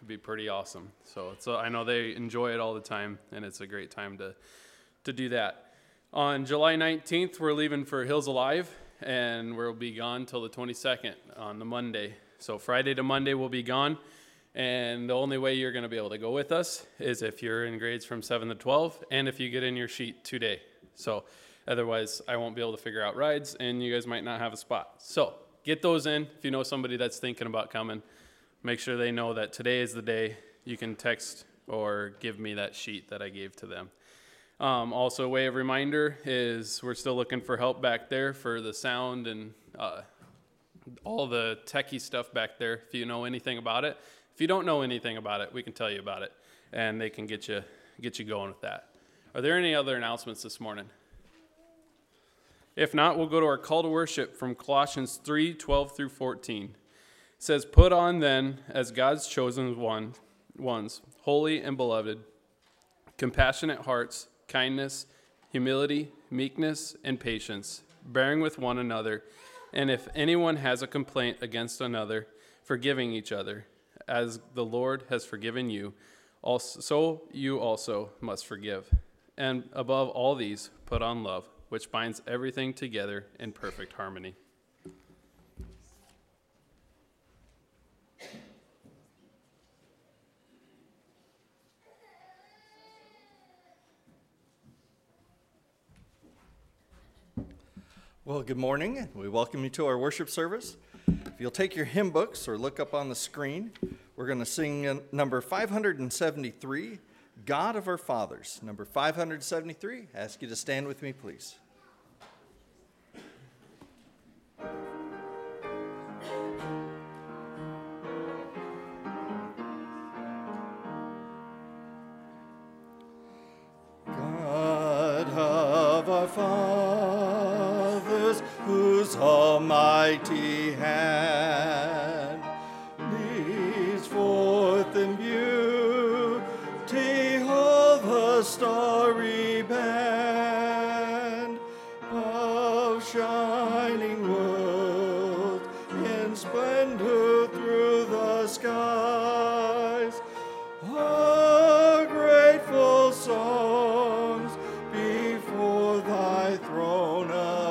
It'd be pretty awesome. So I know they enjoy it all the time, and it's a great time to do that. On July 19th, we're leaving for Hills Alive, and we'll be gone till the 22nd on the Monday. So Friday to Monday we'll be gone, and the only way you're going to be able to go with us is if you're in grades from 7 to 12, and if you get in your sheet today. So otherwise, I won't be able to figure out rides, and you guys might not have a spot. So get those in. If you know somebody that's thinking about coming, make sure they know that today is the day. You can text or give me that sheet that I gave to them. Also, a way of reminder is we're still looking for help back there for the sound and all the techie stuff back there, if you know anything about it. If you don't know anything about it, we can tell you about it, and they can get you going with that. Are there any other announcements this morning? If not, we'll go to our call to worship from Colossians 3:12 through 14. It says, "Put on then, as God's chosen ones, holy and beloved, compassionate hearts, kindness, humility, meekness, and patience, bearing with one another, and if anyone has a complaint against another, forgiving each other, as the Lord has forgiven you, so you also must forgive. And above all these, put on love, which binds everything together in perfect harmony." Well, good morning. We welcome you to our worship service. If you'll take your hymn books or look up on the screen, we're going to sing number 573, God of Our Fathers. Number 573, I ask you to stand with me, please. God of our fathers, whose almighty hand leads forth in beauty all the starry band of shining world in splendor through the skies. Our grateful songs before thy throne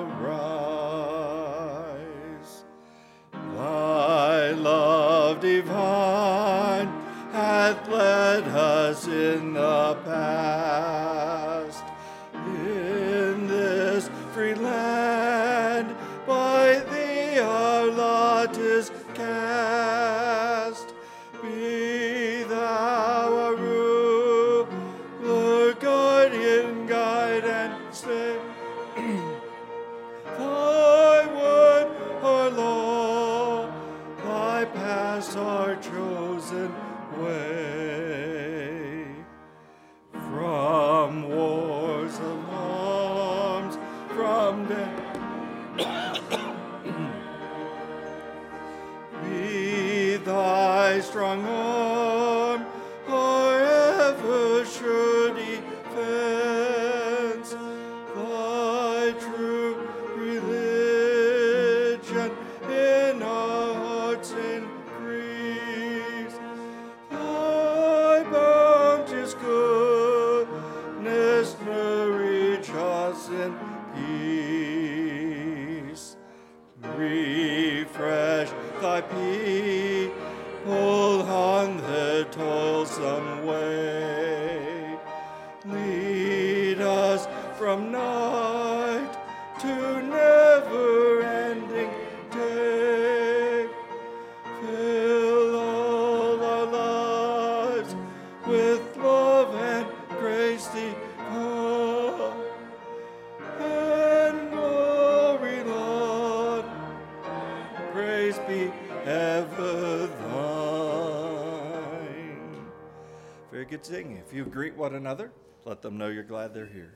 arise. Thy love divine hath led us in the past. In this free land by thee our lot is cast. Be thou our ruler, guardian, guide, and stay. Thy word, our law, thy paths, our chosen way. From war's alarms, from death, be thy strong arm our ever sure defense. Thy true religion in our hearts increase. Thy bounteous goodness nourish us in peace. Refresh thy people on the toilsome way. Lead us from night to never-ending day. Fill all our lives with love and grace divine, and glory, Lord, praise be ever thine. Very good singing. If you greet one another, let them know you're glad they're here.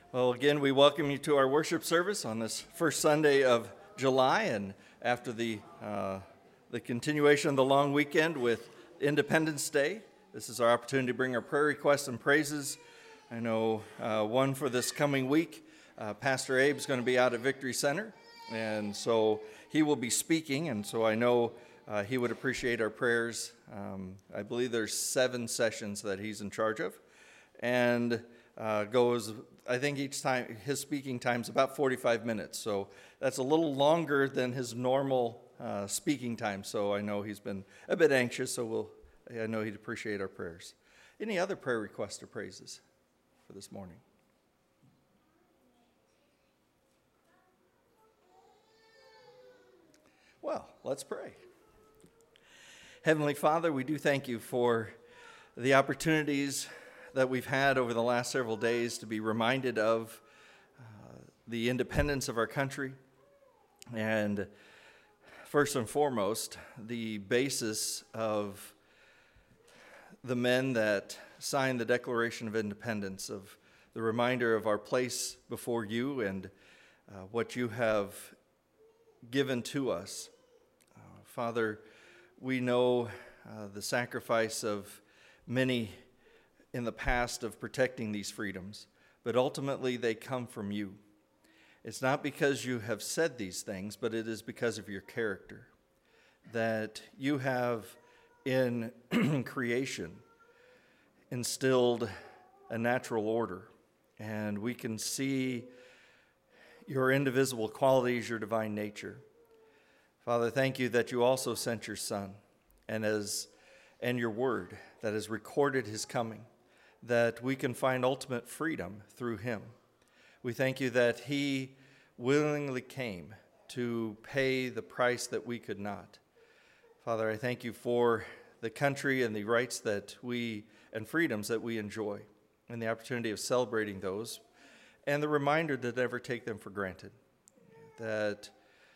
Well, again, we welcome you to our worship service on this first Sunday of July, and after the continuation of the long weekend with Independence Day. This is our opportunity to bring our prayer requests and praises. I know one for this coming week. Pastor Abe's going to be out at Victory Center, and so he will be speaking, and so I know he would appreciate our prayers. I believe there's 7 sessions that he's in charge of, and goes, I think each time, his speaking time is about 45 minutes, so that's a little longer than his normal speaking time, so I know he's been a bit anxious, so I know he'd appreciate our prayers. Any other prayer requests or praises for this morning? Well, let's pray. Heavenly Father, we do thank you for the opportunities that we've had over the last several days to be reminded of the independence of our country, and first and foremost, the basis of the men that signed the Declaration of Independence, of the reminder of our place before you and what you have given to us. Father, we know the sacrifice of many in the past of protecting these freedoms, but ultimately they come from you. It's not because you have said these things, but it is because of your character, that you have in creation instilled a natural order, and we can see your indivisible qualities, your divine nature. Father, thank you that you also sent your Son, and your word that has recorded his coming, that we can find ultimate freedom through him. We thank you that he willingly came to pay the price that we could not. Father, I thank you for the country and the rights that and freedoms that we enjoy, and the opportunity of celebrating those, and the reminder to never take them for granted, that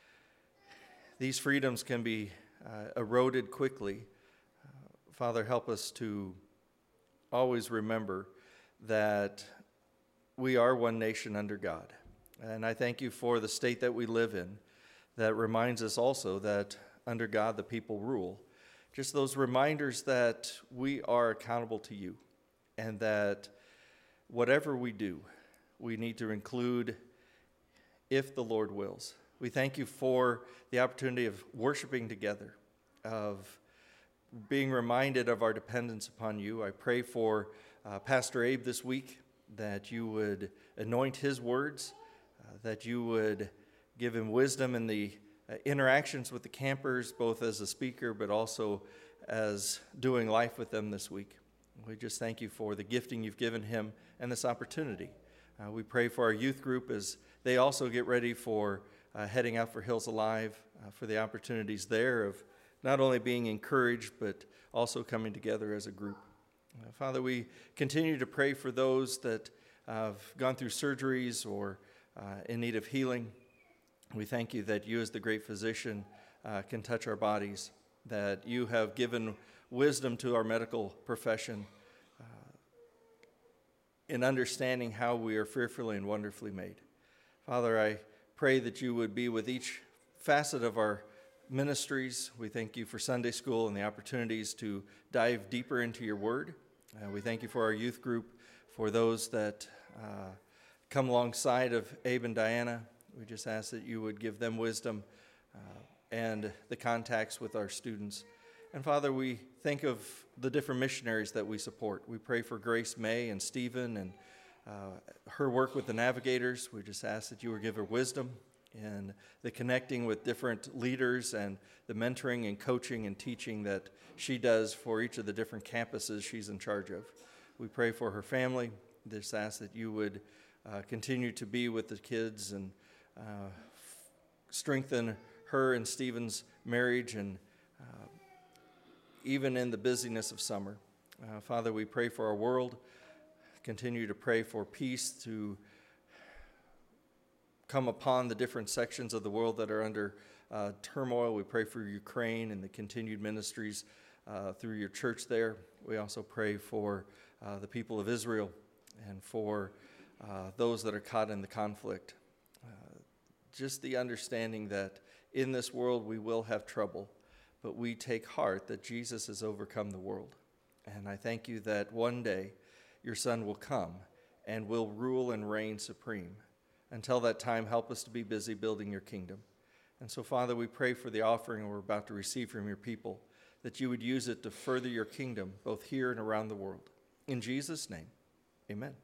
these freedoms can be eroded quickly. Father, help us to always remember that we are one nation under God. And I thank you for the state that we live in that reminds us also that under God the people rule. Just those reminders that we are accountable to you, and that whatever we do, we need to include if the Lord wills. We thank you for the opportunity of worshiping together, of being reminded of our dependence upon you. I pray for Pastor Abe this week, that you would anoint his words, that you would give him wisdom in the interactions with the campers, both as a speaker but also as doing life with them this week. We just thank you for the gifting you've given him and this opportunity. We pray for our youth group as they also get ready for heading out for Hills Alive, for the opportunities there of not only being encouraged, but also coming together as a group. Father, we continue to pray for those that have gone through surgeries or in need of healing. We thank you that you as the great physician can touch our bodies, that you have given wisdom to our medical profession in understanding how we are fearfully and wonderfully made. Father, I pray that you would be with each facet of our ministries. We thank you for Sunday school and the opportunities to dive deeper into your word. We thank you for our youth group, for those that come alongside of Abe and Diana. We just ask that you would give them wisdom and the contacts with our students. And Father, we think of the different missionaries that we support. We pray for Grace May and Stephen and her work with the Navigators. We just ask that you would give her wisdom and the connecting with different leaders and the mentoring and coaching and teaching that she does for each of the different campuses she's in charge of. We pray for her family. Just ask that you would continue to be with the kids and strengthen her and Stephen's marriage, and even in the busyness of summer. Father, we pray for our world. Continue to pray for peace to come upon the different sections of the world that are under turmoil. We pray for Ukraine and the continued ministries through your church there. We also pray for the people of Israel and for those that are caught in the conflict. Just the understanding that in this world we will have trouble, but we take heart that Jesus has overcome the world. And I thank you that one day your Son will come and will rule and reign supreme. Until that time, help us to be busy building your kingdom. And so, Father, we pray for the offering we're about to receive from your people, that you would use it to further your kingdom, both here and around the world. In Jesus' name, amen.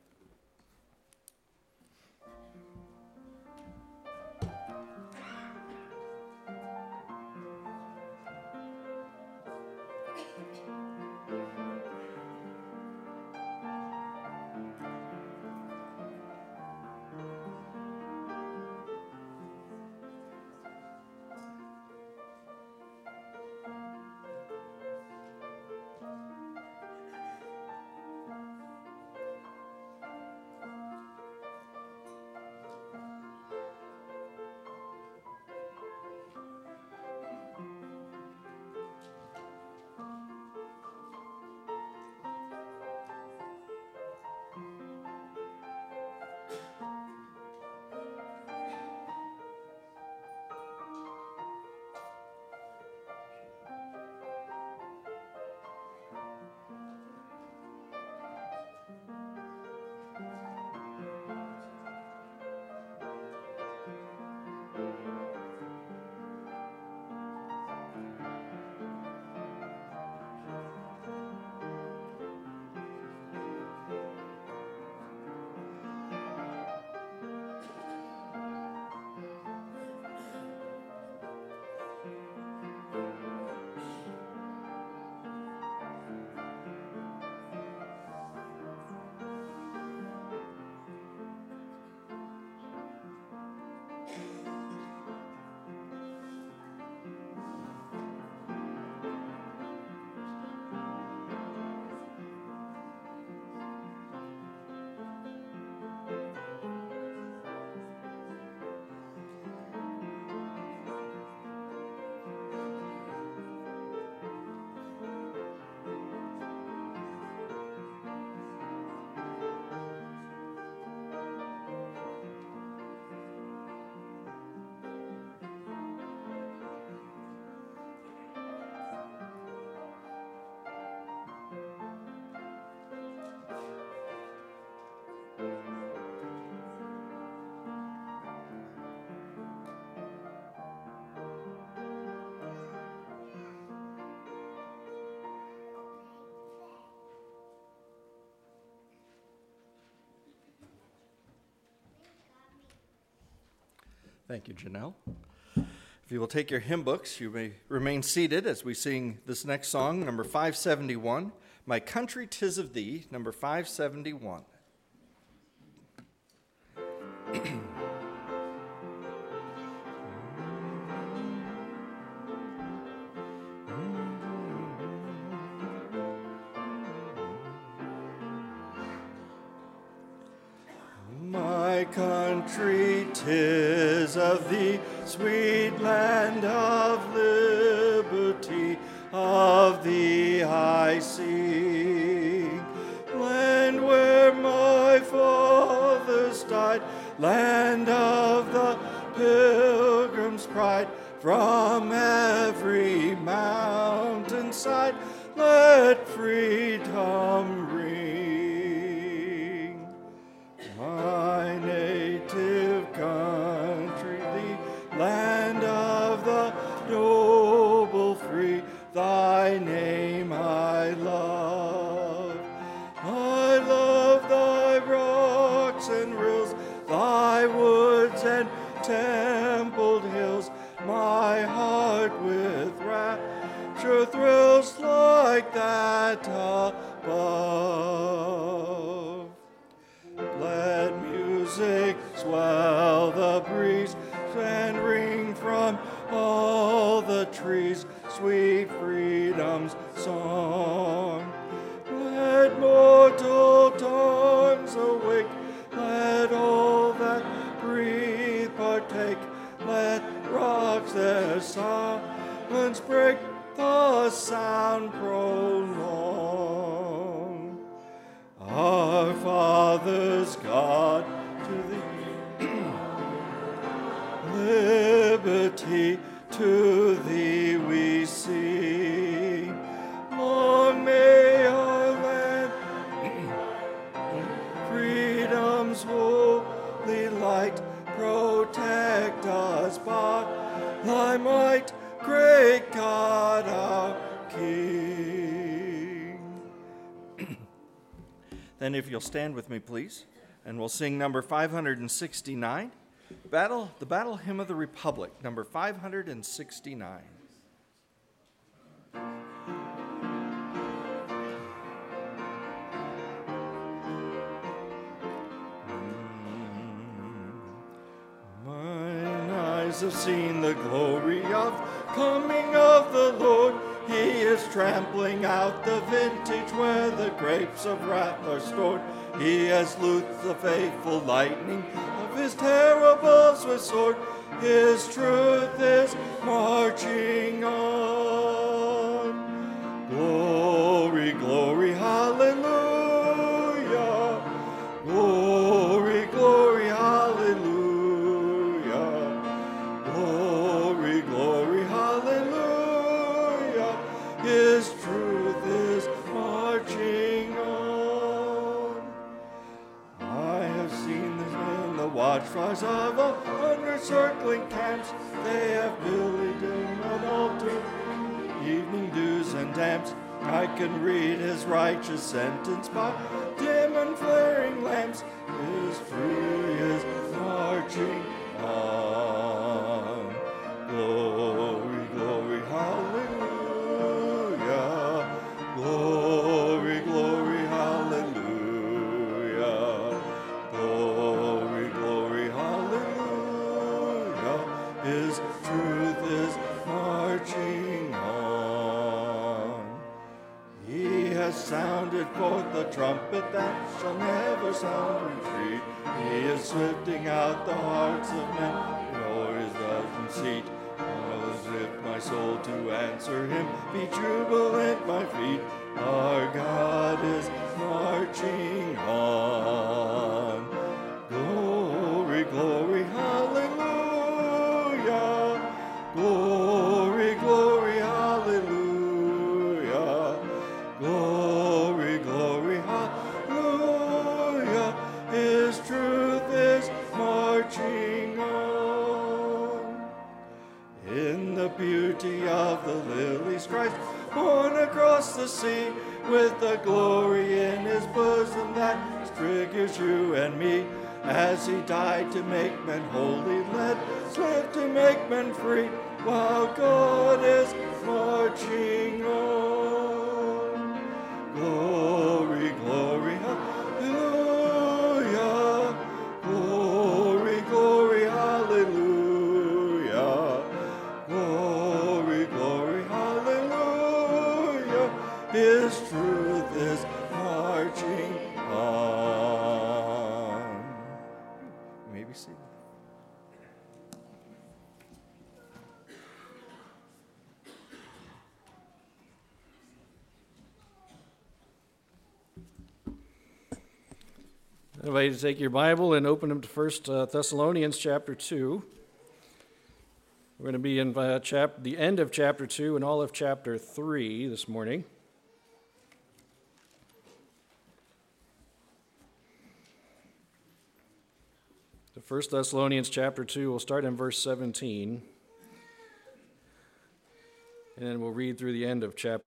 Thank you, Janelle. If you will take your hymn books, you may remain seated as we sing this next song, number 571, My Country 'Tis of Thee, number 571. My country, 'tis of thee, sweet land of liberty, of thee I sing. Land where my fathers died, land of the pilgrim's pride, from every mountainside, let freedom ring. My native country, the land of the noble free, thy name I love. I love thy rocks and rills, thy woods and templed hills. My heart with rapture thrills like that above. Let music swell the breeze and ring from all the trees sweet freedom's song. Let mortal tongues awake, let all that breathe partake, let rocks their silence break, the sound prolong. Our fathers God to thee we sing. Long may our land freedom's holy light protect us by thy might, great God our King. Then if you'll stand with me, please, and we'll sing number 569, the Battle Hymn of the Republic, number 569. Mine eyes have seen the glory of coming of the Lord. He is trampling out the vintage where the grapes of wrath are stored. He has loosed the faithful lightning of his terrible swift sword. His truth is marching on. Glory, glory, hallelujah. Glory, glory, hallelujah. Glory, glory, hallelujah. His truth is marching on. I have seen the watchfires of 100 circling camps. They have billowed in an altar, evening dews and damps. I can read his righteous sentence by dim and flaring lamps. His tree is marching on. Glory, glory, hallelujah. Glory, glory, hallelujah. Glory, glory, hallelujah. His truth is marching on. He has sounded forth the trumpet that shall never sound retreat. He is sifting out the hearts of men before his judgment seat. I will lift my soul to answer him, be jubilant my feet. Our God is marching on. Glory, glory, hallelujah. Glory, glory, hallelujah. Glory, glory, hallelujah. His truth is marching on. In the beauty of the lilies, Christ born across the sea, with the glory in his bosom that figures you and me. As he died to make men holy, let us live to make men free, while God is marching on. Glory, glory, hallelujah. Glory, glory, hallelujah. Glory, glory, hallelujah. His truth is marching on. You may be seated. I invite you to take your Bible and open them to 1 Thessalonians chapter 2. We're going to be in the end of chapter 2 and all of chapter 3 this morning. The 1 Thessalonians chapter 2, we'll start in verse 17, and then we'll read through the end of chapter